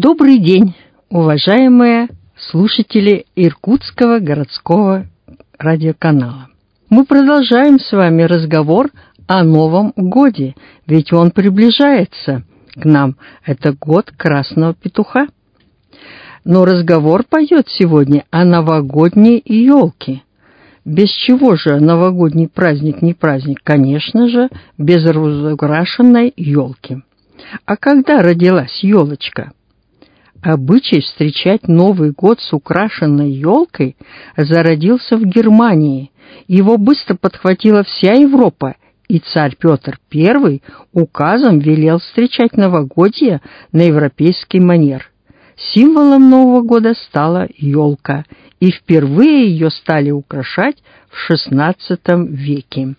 Добрый день, уважаемые слушатели Иркутского городского радиоканала. Мы продолжаем с вами разговор о Новом годе, ведь он приближается к нам. Это год Красного Петуха. Но разговор пойдет сегодня о новогодней елке. Без чего же новогодний праздник не праздник? Конечно же, без разукрашенной елки. А когда родилась елочка? Обычай встречать Новый год с украшенной елкой зародился в Германии. Его быстро подхватила вся Европа, и царь Петр I указом велел встречать новогодье на европейский манер. Символом Нового года стала елка, и впервые ее стали украшать в XVI веке.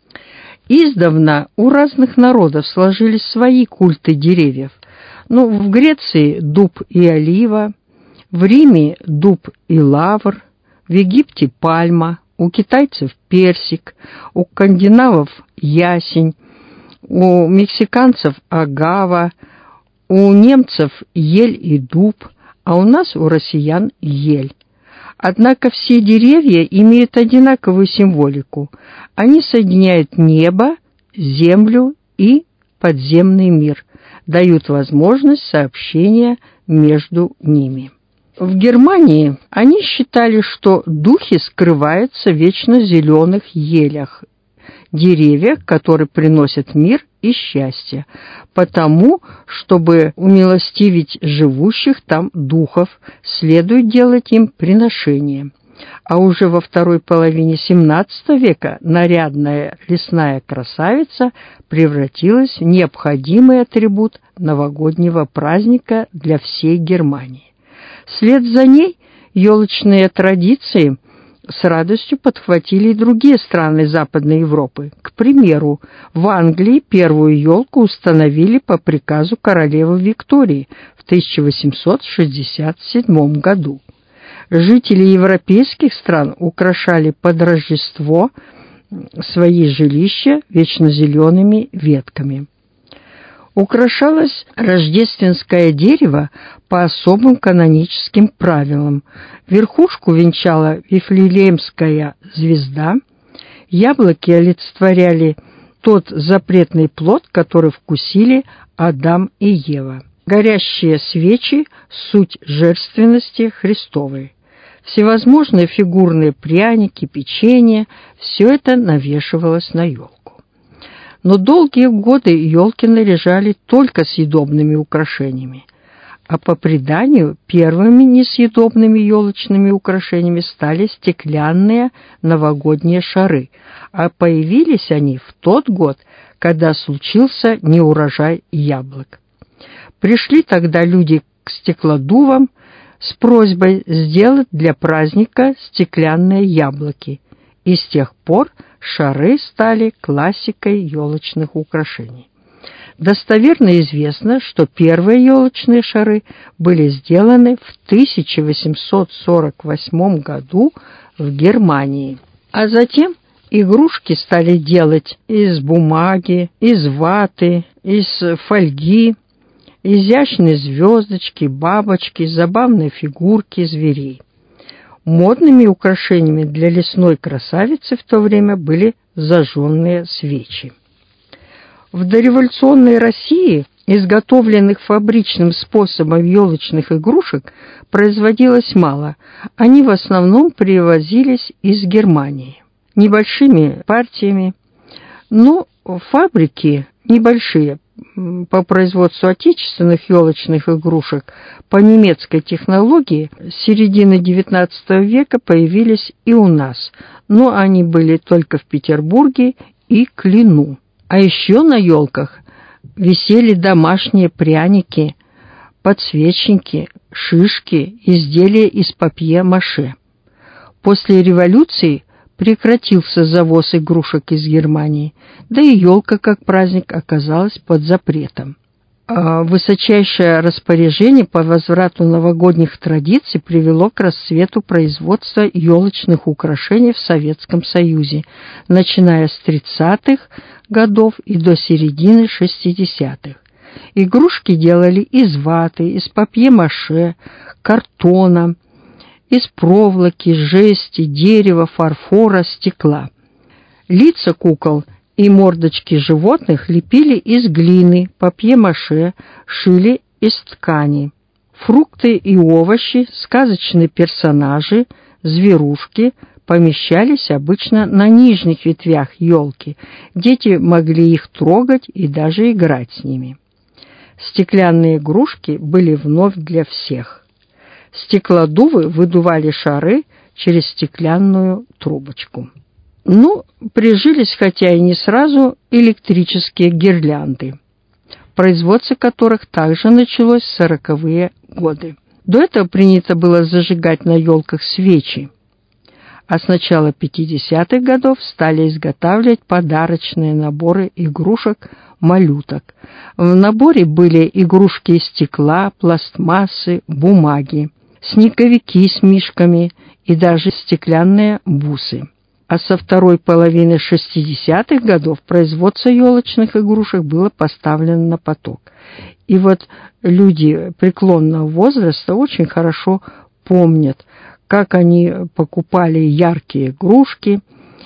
Издавна у разных народов сложились свои культы деревьев. В Греции дуб и олива, в Риме дуб и лавр, в Египте пальма, у китайцев персик, у скандинавов ясень, у мексиканцев агава, у немцев ель и дуб, а у нас, у россиян, ель. Однако все деревья имеют одинаковую символику. Они соединяют небо, землю и подземный мир, дают возможность сообщения между ними. В Германии они считали, что духи скрываются в вечно зеленых елях, деревьях, которые приносят мир и счастье, потому, чтобы умилостивить живущих там духов, следует делать им приношения. А уже во второй половине XVII века нарядная лесная красавица превратилась в необходимый атрибут новогоднего праздника для всей Германии. Вслед за ней елочные традиции с радостью подхватили и другие страны Западной Европы. К примеру, в Англии первую елку установили по приказу королевы Виктории в 1867 году. Жители европейских стран украшали под Рождество свои жилища вечнозелеными ветками. Украшалось рождественское дерево по особым каноническим правилам. Верхушку венчала Вифлеемская звезда, яблоки олицетворяли тот запретный плод, который вкусили Адам и Ева. Горящие свечи – суть жертвенности Христовой. Всевозможные фигурные пряники, печенье – все это навешивалось на елку. Но долгие годы елки наряжали только съедобными украшениями, а по преданию первыми несъедобными елочными украшениями стали стеклянные новогодние шары, а появились они в тот год, когда случился неурожай яблок. Пришли тогда люди к стеклодувам с просьбой сделать для праздника стеклянные яблоки, и с тех пор шары стали классикой елочных украшений. Достоверно известно, что первые елочные шары были сделаны в 1848 году в Германии, а затем игрушки стали делать из бумаги, из ваты, из фольги, изящные звездочки, бабочки, забавные фигурки зверей. Модными украшениями для лесной красавицы в то время были зажженные свечи. В дореволюционной России изготовленных фабричным способом елочных игрушек производилось мало. Они в основном привозились из Германии небольшими партиями, но фабрики небольшие по производству отечественных елочных игрушек по немецкой технологии с середины XIX века появились и у нас, но они были только в Петербурге и Клину. А еще на елках висели домашние пряники, подсвечники, шишки, изделия из папье-маше. После революции прекратился завоз игрушек из Германии, да и елка как праздник оказалась под запретом. Высочайшее распоряжение по возврату новогодних традиций привело к расцвету производства елочных украшений в Советском Союзе, начиная с 30-х годов и до середины 60-х. Игрушки делали из ваты, из папье-маше, картона, из проволоки, жести, дерева, фарфора, стекла. Лица кукол и мордочки животных лепили из глины, папье-маше, шили из ткани. Фрукты и овощи, сказочные персонажи, зверушки помещались обычно на нижних ветвях елки. Дети могли их трогать и даже играть с ними. Стеклянные игрушки были вновь для всех. Стеклодувы выдували шары через стеклянную трубочку. Прижились, хотя и не сразу, электрические гирлянды, производство которых также началось в 40-е годы. До этого принято было зажигать на елках свечи, а с начала 50-х годов стали изготавливать подарочные наборы игрушек-малюток. В наборе были игрушки из стекла, пластмассы, бумаги, снеговики с мишками и даже стеклянные бусы. А со второй половины 60-х годов производство елочных игрушек было поставлено на поток. И вот люди преклонного возраста очень хорошо помнят, как они покупали яркие игрушки,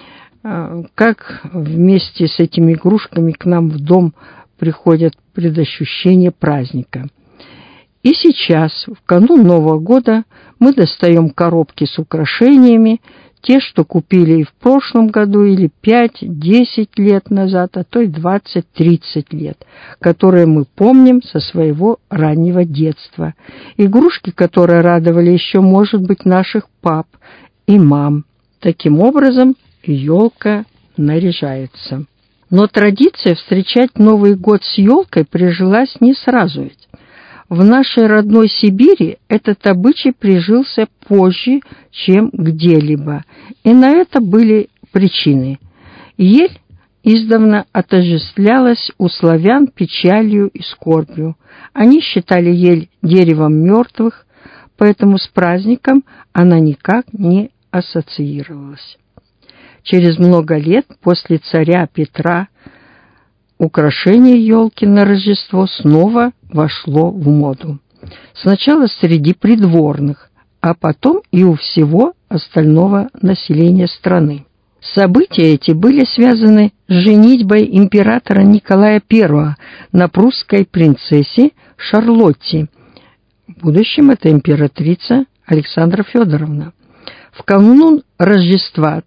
как вместе с этими игрушками к нам в дом приходят предощущения праздника. И сейчас, в канун Нового года, мы достаем коробки с украшениями, те, что купили и в прошлом году, или 5-10 лет назад, а то и 20-30 лет, которые мы помним со своего раннего детства. Игрушки, которые радовали еще, может быть, наших пап и мам. Таким образом, елка наряжается. Но традиция встречать Новый год с елкой прижилась не сразу ведь. В нашей родной Сибири этот обычай прижился позже, чем где-либо, и на это были причины. Ель издавна отождествлялась у славян печалью и скорбью. Они считали ель деревом мертвых, поэтому с праздником она никак не ассоциировалась. Через много лет после царя Петра украшение елки на Рождество снова вошло в моду. Сначала среди придворных, а потом и у всего остального населения страны. События эти были связаны с женитьбой императора Николая I на прусской принцессе Шарлотте. В будущем это императрица Александра Федоровна. В канун Рождества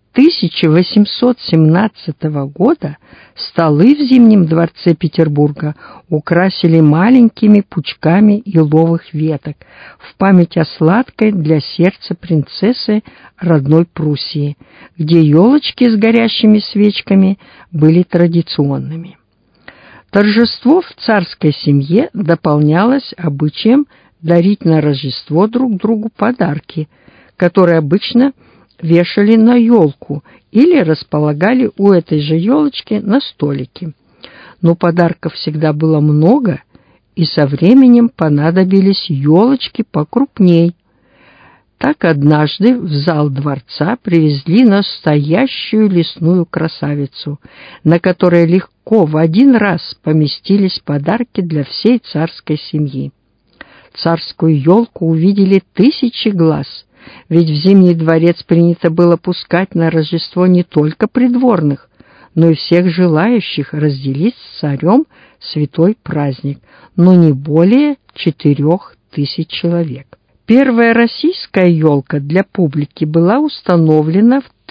1817 года столы в Зимнем дворце Петербурга украсили маленькими пучками еловых веток в память о сладкой для сердца принцессы родной Пруссии, где елочки с горящими свечками были традиционными. Торжество в царской семье дополнялось обычаем дарить на Рождество друг другу подарки, которые обычно вешали на елку или располагали у этой же елочки на столике. Но подарков всегда было много, и со временем понадобились елочки покрупней. Так однажды в зал дворца привезли настоящую лесную красавицу, на которой легко в один раз поместились подарки для всей царской семьи. Царскую елку увидели тысячи глаз, ведь в Зимний дворец принято было пускать на Рождество не только придворных, но и всех желающих разделить с царем святой праздник, но не более 4000 человек. Первая российская елка для публики была установлена в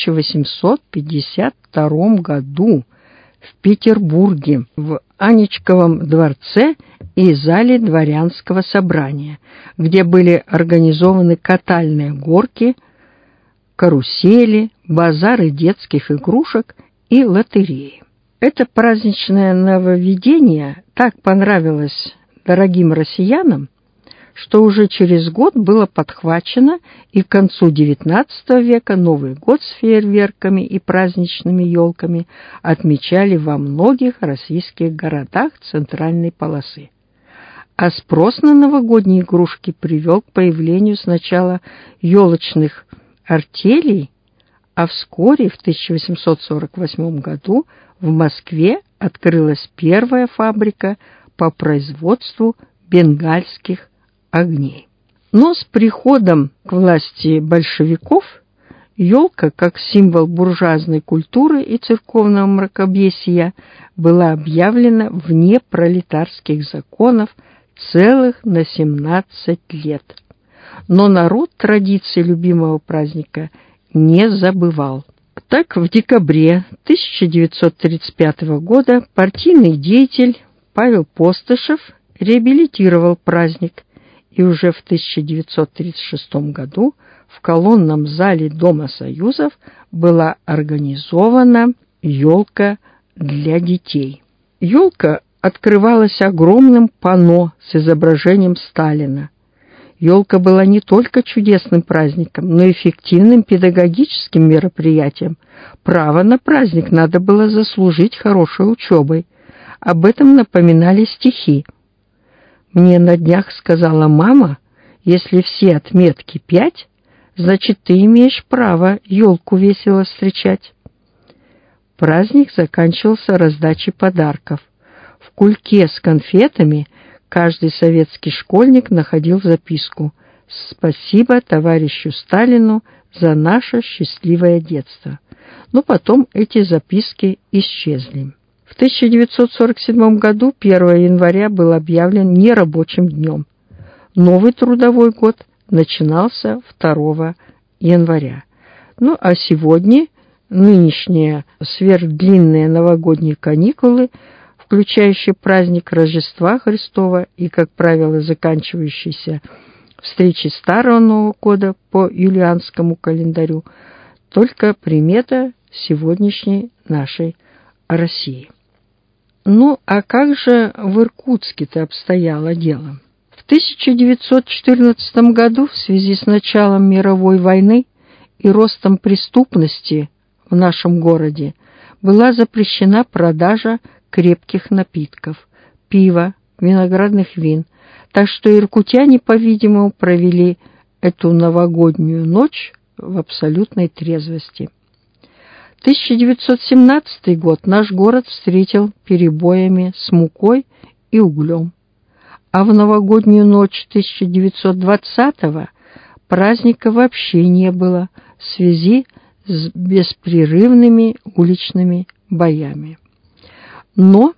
1852 году в Петербурге, в Анечковом дворце и зале дворянского собрания, где были организованы катальные горки, карусели, базары детских игрушек и лотереи. Это праздничное нововведение так понравилось дорогим россиянам, что уже через год было подхвачено, и к концу XIX века Новый год с фейерверками и праздничными елками отмечали во многих российских городах центральной полосы. А спрос на новогодние игрушки привел к появлению сначала елочных артелей, а вскоре, в 1848 году, в Москве открылась первая фабрика по производству бенгальских огней. Но с приходом к власти большевиков елка, как символ буржуазной культуры и церковного мракобесия, была объявлена вне пролетарских законов целых на 17 лет. Но народ традиции любимого праздника не забывал. Так, в декабре 1935 года партийный деятель Павел Постышев реабилитировал праздник, и уже в 1936 году в колонном зале Дома Союзов была организована елка для детей. Елка открывалась огромным панно с изображением Сталина. Елка была не только чудесным праздником, но и эффективным педагогическим мероприятием. Право на праздник надо было заслужить хорошей учебой. Об этом напоминали стихи. «Мне на днях сказала мама, если все отметки 5, значит, ты имеешь право елку весело встречать». Праздник заканчивался раздачей подарков. В кульке с конфетами каждый советский школьник находил записку: «Спасибо товарищу Сталину за наше счастливое детство». Но потом эти записки исчезли. В 1947 году 1 января был объявлен нерабочим днем. Новый трудовой год начинался 2 января. Ну а сегодня нынешние сверхдлинные новогодние каникулы, включающие праздник Рождества Христова и, как правило, заканчивающиеся встречей Старого Нового года по юлианскому календарю, только примета сегодняшней нашей России. Ну, а как же в Иркутске-то обстояло дело? В 1914 году в связи с началом мировой войны и ростом преступности в нашем городе была запрещена продажа крепких напитков, пива, виноградных вин, так что иркутяне, по-видимому, провели эту новогоднюю ночь в абсолютной трезвости. 1917 год наш город встретил перебоями с мукой и углем, а в новогоднюю ночь 1920-го праздника вообще не было в связи с беспрерывными уличными боями. Но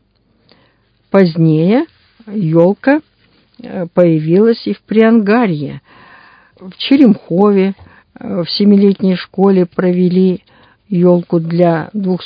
позднее елка появилась и в Приангарье. В Черемхове в 7-летней школе провели елку для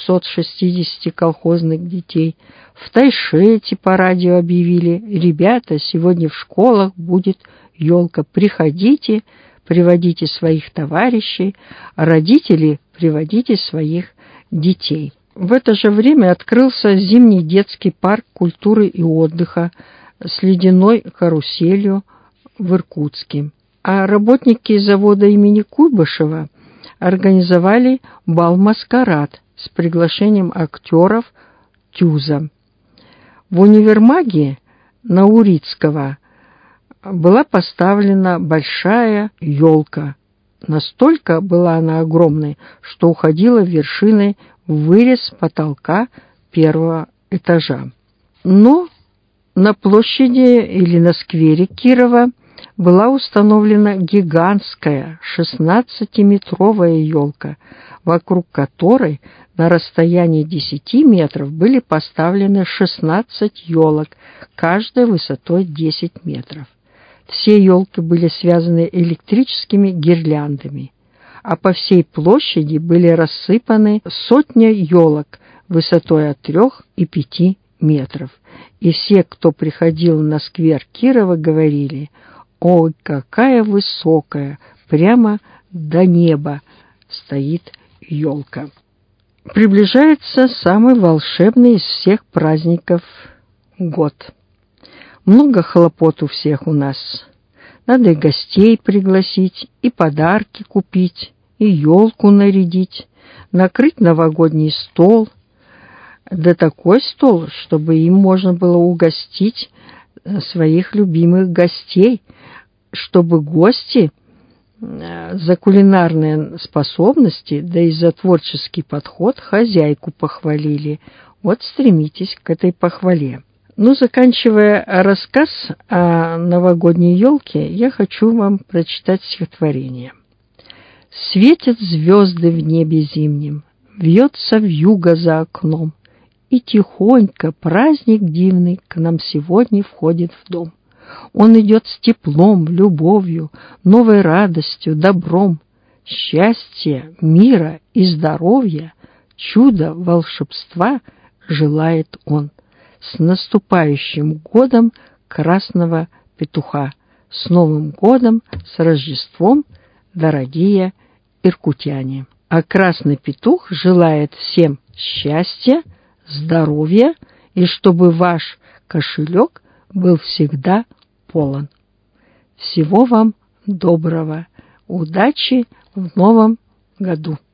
260 колхозных детей. В Тайшете по радио объявили: ребята, сегодня в школах будет елка, приходите, приводите своих товарищей, а родители приводите своих детей. В это же время открылся зимний детский парк культуры и отдыха с ледяной каруселью в Иркутске. А работники завода имени Куйбышева организовали бал-маскарад с приглашением актеров Тюза. В универмаге Наурицкого была поставлена большая елка. Настолько была она огромной, что уходила вершиной в вырез потолка 1-го этажа. Но на площади или на сквере Кирова была установлена гигантская 16-метровая елка, вокруг которой на расстоянии 10 метров были поставлены 16 елок, каждая высотой 10 метров. Все елки были связаны электрическими гирляндами, а по всей площади были рассыпаны сотни елок высотой от 3 и 5 метров. И все, кто приходил на сквер Кирова, говорили: «Ой, какая высокая, прямо до неба стоит елка». Приближается самый волшебный из всех праздников год. Много хлопот у всех у нас. Надо и гостей пригласить, и подарки купить, и елку нарядить, накрыть новогодний стол. Да такой стол, чтобы им можно было угостить своих любимых гостей, чтобы гости за кулинарные способности, да и за творческий подход хозяйку похвалили. Вот стремитесь к этой похвале. Ну, заканчивая рассказ о новогодней елке, я хочу вам прочитать стихотворение. Светят звезды в небе зимнем, вьется вьюга за окном, и тихонько праздник дивный к нам сегодня входит в дом. Он идет с теплом, любовью, новой радостью, добром, счастья, мира и здоровья, чуда, волшебства желает он. С наступающим годом красного петуха! С Новым годом, с Рождеством, дорогие иркутяне! А красный петух желает всем счастья, здоровья и чтобы ваш кошелек был всегда полон. Всего вам доброго, удачи в новом году!